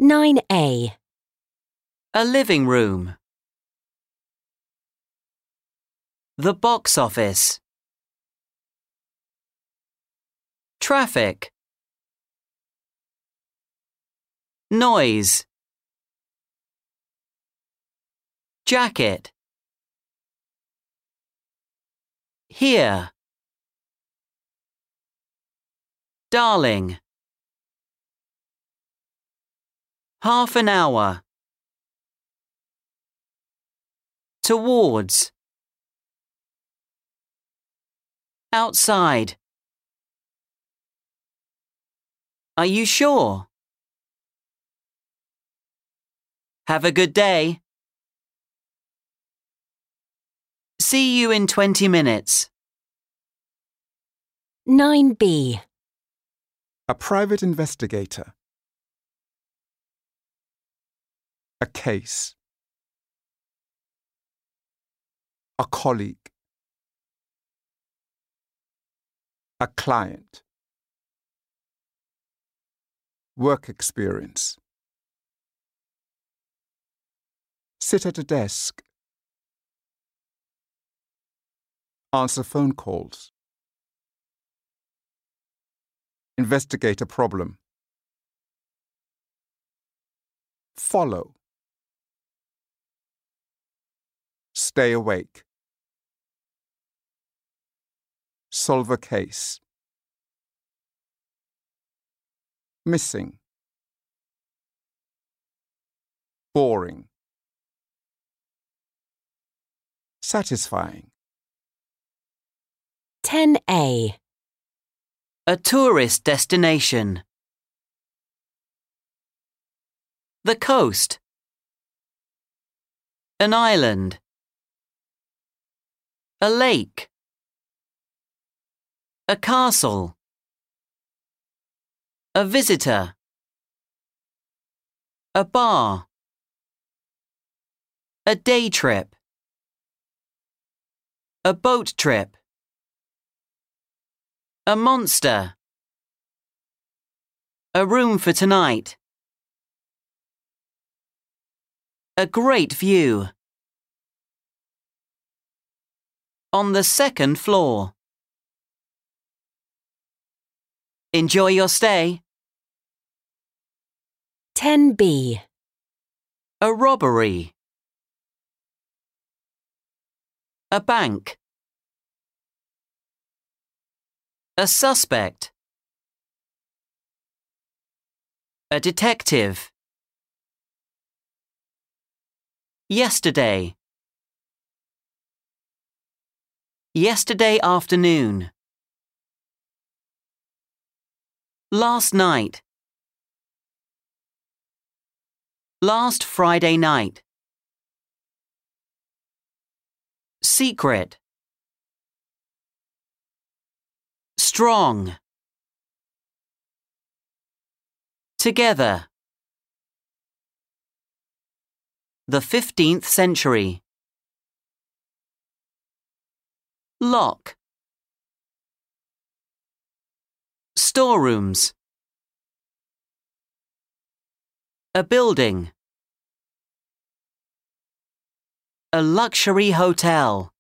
9A. A living room. The box office. Traffic. Noise. Jacket. Here. Darling. Half an hour. Towards. Outside. Are you sure? Have a good day. See you in 20 minutes. 9B. A private investigator. A case. A colleague. A client. Work experience. Sit at a desk. Answer phone calls. Investigate a problem. Follow. Stay awake. Solve a case. Missing. Boring. Satisfying. 10A. A tourist destination. The coast. An island. A lake. A castle. A visitor. A bar. A day trip. A boat trip. A monster. A room for tonight. A great view. On the second floor. Enjoy your stay. 10B. A robbery. A bank. A suspect. A detective. Yesterday. Yesterday afternoon. Last night. Last Friday night. Secret. Strong. Together. The 15th century. Lock. Storerooms. A building. A luxury hotel.